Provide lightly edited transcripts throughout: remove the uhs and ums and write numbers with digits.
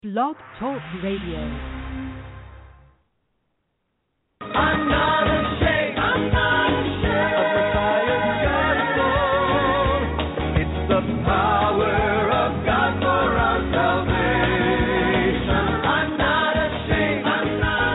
Blog Talk Radio. I'm not ashamed. I'm not ashamed of Messiah's gospel. It's the power of God for our salvation. I'm not ashamed. I'm not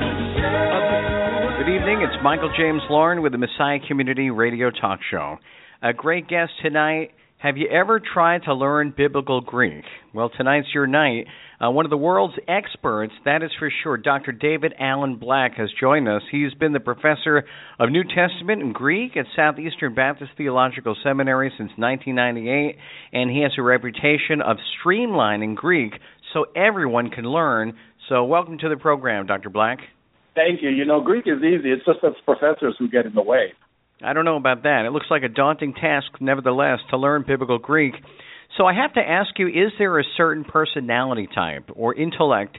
ashamed. Good evening. It's Michael James Lauren with the Messiah Community Radio Talk Show. A great guest tonight. Have you ever tried to learn Biblical Greek? Well, tonight's your night. One of the world's experts, that is for sure, Dr. David Alan Black has joined us. He's been the professor of New Testament and Greek at Southeastern Baptist Theological Seminary since 1998, and he has a reputation of streamlining Greek so everyone can learn. So welcome to the program, Dr. Black. Thank you. You know, Greek is easy. It's just us professors who get in the way. I don't know about that. It looks like a daunting task, nevertheless, to learn Biblical Greek. So I have to ask you, is there a certain personality type or intellect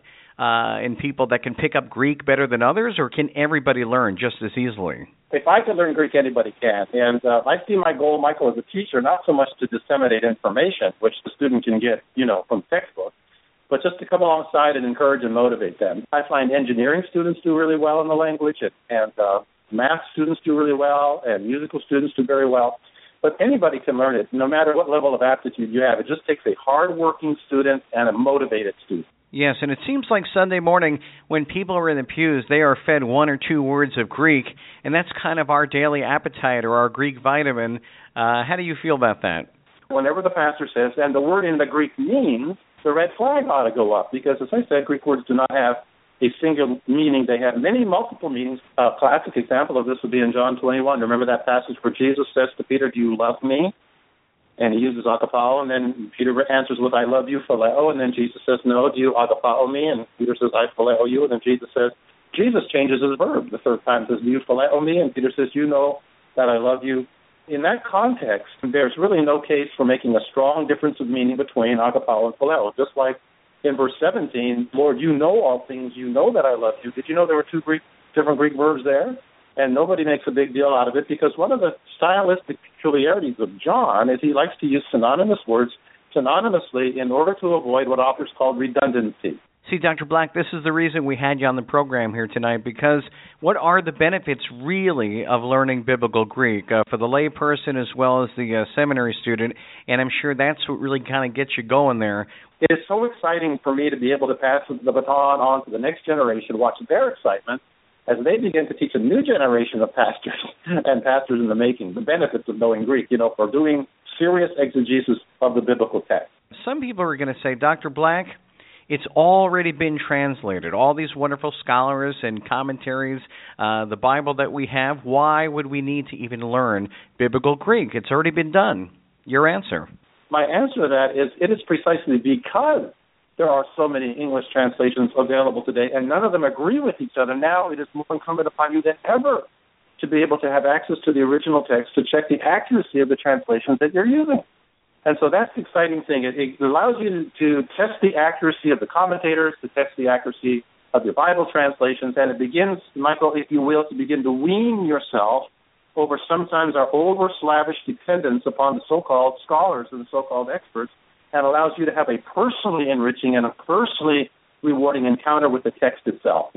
in people that can pick up Greek better than others, or can everybody learn just as easily? If I can learn Greek, anybody can. And I see my goal, Michael, as a teacher, not so much to disseminate information, which the student can get, from textbooks, but just to come alongside and encourage and motivate them. I find engineering students do really well in the language, and math students do really well, and musical students do very well. But anybody can learn it, no matter what level of aptitude you have. It just takes a hard-working student and a motivated student. Yes, and it seems like Sunday morning when people are in the pews, they are fed one or two words of Greek, and that's kind of our daily appetite or our Greek vitamin. How do you feel about that? Whenever the pastor says, and the word in the Greek means, the red flag ought to go up, because, as I said, Greek words do not have a single meaning. They have many multiple meanings. A classic example of this would be in John 21. Remember that passage where Jesus says to Peter, "Do you love me?" And he uses agapao, and then Peter answers with, "I love you, phileo." And then Jesus says, "No, do you agapao me?" And Peter says, "I phileo you." And then Jesus changes his verb the third time, says, "Do you phileo me?" And Peter says, "You know that I love you." In that context, there's really no case for making a strong difference of meaning between agapao and phileo. Just like in verse 17, "Lord, you know all things. You know that I love you." Did you know there were two different Greek verbs there? And nobody makes a big deal out of it, because one of the stylistic peculiarities of John is he likes to use synonymous words synonymously in order to avoid what authors call redundancy. See, Dr. Black, this is the reason we had you on the program here tonight, because what are the benefits really of learning Biblical Greek for the layperson as well as the seminary student? And I'm sure that's what really kind of gets you going there. It is so exciting for me to be able to pass the baton on to the next generation, watch their excitement as they begin to teach a new generation of pastors and pastors in the making the benefits of knowing Greek, for doing serious exegesis of the biblical text. Some people are going to say, Dr. Black, it's already been translated. All these wonderful scholars and commentaries, the Bible that we have, why would we need to even learn Biblical Greek? It's already been done. Your answer? My answer to that is it is precisely because there are so many English translations available today, and none of them agree with each other. Now it is more incumbent upon you than ever to be able to have access to the original text to check the accuracy of the translations that you're using. And so that's the exciting thing. It allows you to test the accuracy of the commentators, to test the accuracy of your Bible translations, and it begins, Michael, if you will, to begin to wean yourself over sometimes our over-slavish dependence upon the so-called scholars and the so-called experts, and allows you to have a personally enriching and a personally rewarding encounter with the text itself.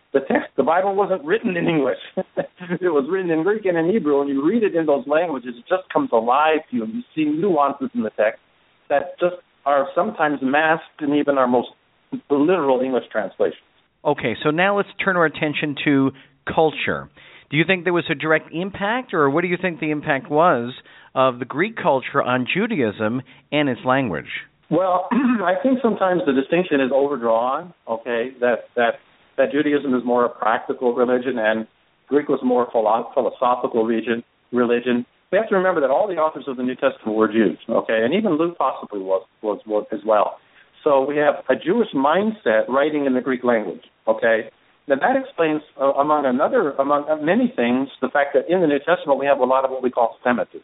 The Bible wasn't written in English. It was written in Greek and in Hebrew, and you read it in those languages, it just comes alive to you, and you see nuances in the text that just are sometimes masked in even our most literal English translations. Okay, so now let's turn our attention to culture. Do you think there was a direct impact, or what do you think the impact was of the Greek culture on Judaism and its language? Well, I think sometimes the distinction is overdrawn, that Judaism is more a practical religion and Greek was more philosophical religion. We have to remember that all the authors of the New Testament were Jews, and even Luke possibly was as well. So we have a Jewish mindset writing in the Greek language, Now that explains, among many things, the fact that in the New Testament we have a lot of what we call Semitism,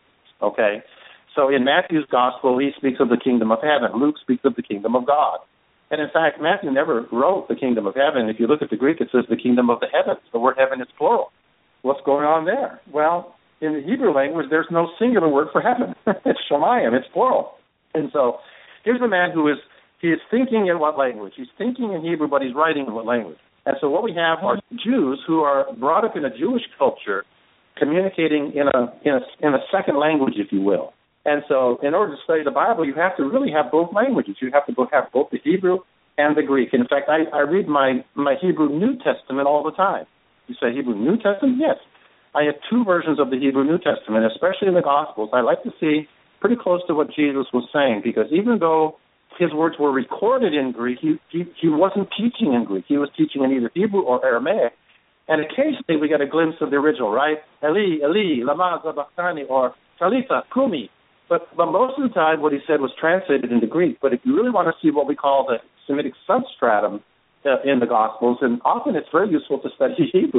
So in Matthew's Gospel, he speaks of the kingdom of heaven. Luke speaks of the kingdom of God. And in fact, Matthew never wrote the kingdom of heaven. If you look at the Greek, it says the kingdom of the heavens. The word heaven is plural. What's going on there? Well, in the Hebrew language, there's no singular word for heaven. It's shamayim. It's plural. And so here's a man who is He is thinking in what language? He's thinking in Hebrew, but he's writing in what language? And so what we have are Jews who are brought up in a Jewish culture, communicating in a second language, if you will. And so in order to study the Bible, you have to really have both languages. You have to have both the Hebrew and the Greek. In fact, I read my Hebrew New Testament all the time. You say Hebrew New Testament? Yes. I have two versions of the Hebrew New Testament, especially in the Gospels. I like to see pretty close to what Jesus was saying, because even though his words were recorded in Greek, he wasn't teaching in Greek. He was teaching in either Hebrew or Aramaic. And occasionally we get a glimpse of the original, right? Eli, Eli, lama sabachthani, or Talitha, kumi. But most of the time what he said was translated into Greek. But if you really want to see what we call the Semitic substratum in the Gospels, and often it's very useful to study Hebrew.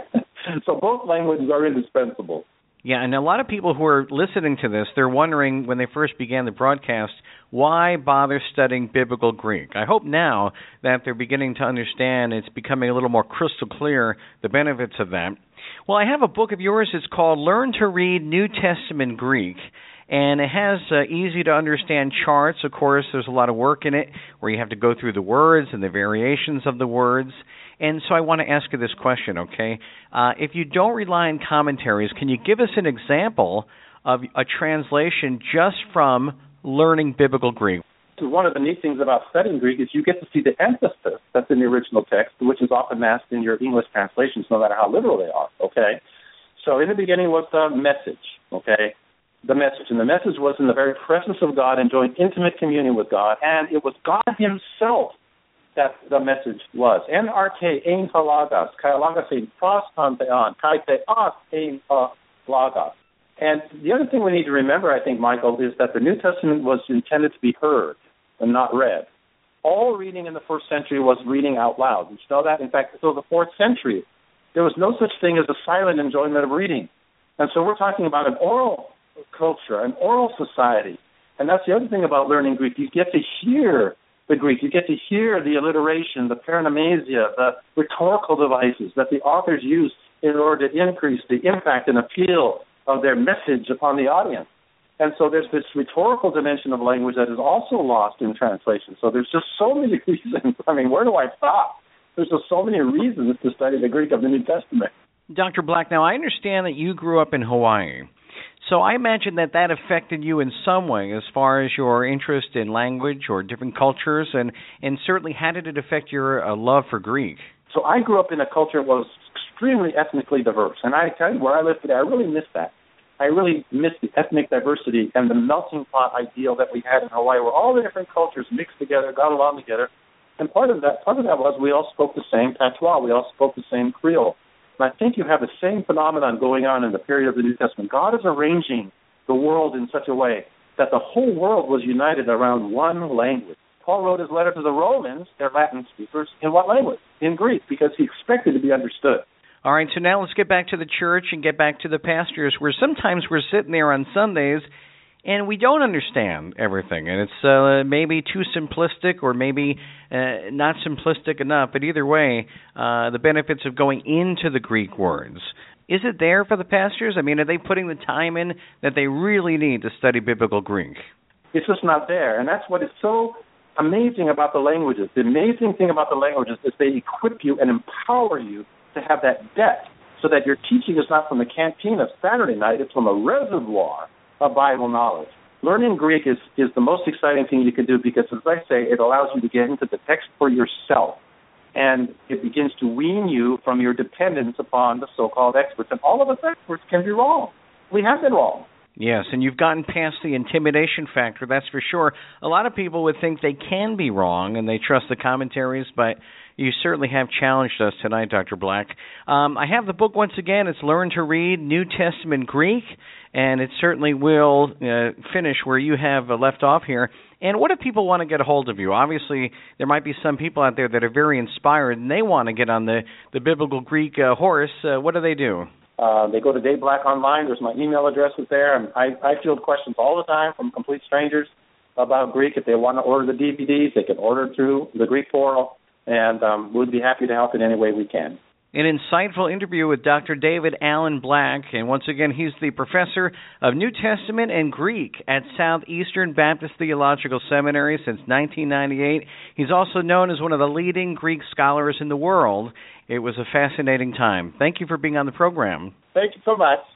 So both languages are indispensable. Yeah, and a lot of people who are listening to this, they're wondering when they first began the broadcast, why bother studying biblical Greek? I hope now that they're beginning to understand, it's becoming a little more crystal clear, the benefits of that. Well, I have a book of yours. It's called Learn to Read New Testament Greek. And it has easy-to-understand charts. Of course, there's a lot of work in it where you have to go through the words and the variations of the words. And so I want to ask you this question, okay? If you don't rely on commentaries, can you give us an example of a translation just from learning biblical Greek? One of the neat things about studying Greek is you get to see the emphasis that's in the original text, which is often masked in your English translations, no matter how literal they are, okay? So in the beginning was the message, okay? The message. And the message was in the very presence of God, enjoying intimate communion with God. And it was God himself that the message was. NRK ein halagos, kai halagos ein pros pantheon, kai theos ein halagos. And the other thing we need to remember, I think, Michael, is that the New Testament was intended to be heard and not read. All reading in the first century was reading out loud. Did you know that? In fact, until the 4th century, there was no such thing as a silent enjoyment of reading. And so we're talking about an oral culture, an oral society. And that's the other thing about learning Greek. You get to hear the Greek. You get to hear the alliteration, the paranemesia, the rhetorical devices that the authors use in order to increase the impact and appeal of their message upon the audience. And so there's this rhetorical dimension of language that is also lost in translation. So there's just so many reasons. I mean, where do I stop? There's just so many reasons to study the Greek of the New Testament. Dr. Black, now I understand that you grew up in Hawaii. So I imagine that affected you in some way as far as your interest in language or different cultures, and certainly how did it affect your love for Greek? So I grew up in a culture that was extremely ethnically diverse, and I tell you, where I live today, I really miss that. I really miss the ethnic diversity and the melting pot ideal that we had in Hawaii, where all the different cultures mixed together, got along together. And part of that was we all spoke the same patois, we all spoke the same Creole. And I think you have the same phenomenon going on in the period of the New Testament. God is arranging the world in such a way that the whole world was united around one language. Paul wrote his letter to the Romans, they're Latin speakers, in what language? In Greek, because he expected to be understood. All right, so now let's get back to the church and get back to the pastors, where sometimes we're sitting there on Sundays and we don't understand everything, and it's maybe too simplistic or maybe not simplistic enough, but either way, the benefits of going into the Greek words. Is it there for the pastors? I mean, are they putting the time in that they really need to study biblical Greek? It's just not there, and that's what is so amazing about the languages. The amazing thing about the languages is they equip you and empower you to have that depth so that your teaching is not from the canteen of Saturday night, it's from a reservoir of Bible knowledge. Learning Greek is the most exciting thing you can do because, as I say, it allows you to get into the text for yourself, and it begins to wean you from your dependence upon the so-called experts. And all of us experts can be wrong. We have been wrong. Yes, and you've gotten past the intimidation factor, that's for sure. A lot of people would think they can be wrong, and they trust the commentaries, but you certainly have challenged us tonight, Dr. Black. I have the book once again. It's Learn to Read New Testament Greek, and it certainly will finish where you have left off here. And what if people want to get a hold of you? Obviously, there might be some people out there that are very inspired, and they want to get on the biblical Greek horse. What do they do? They go to Dave Black Online. There's my email address is there. And I field questions all the time from complete strangers about Greek. If they want to order the DVDs, they can order through the Greek portal, and we'd be happy to help in any way we can. an insightful interview with Dr. David Alan Black. And once again, he's the professor of New Testament and Greek at Southeastern Baptist Theological Seminary since 1998. He's also known as one of the leading Greek scholars in the world. It was a fascinating time. Thank you for being on the program. Thank you so much.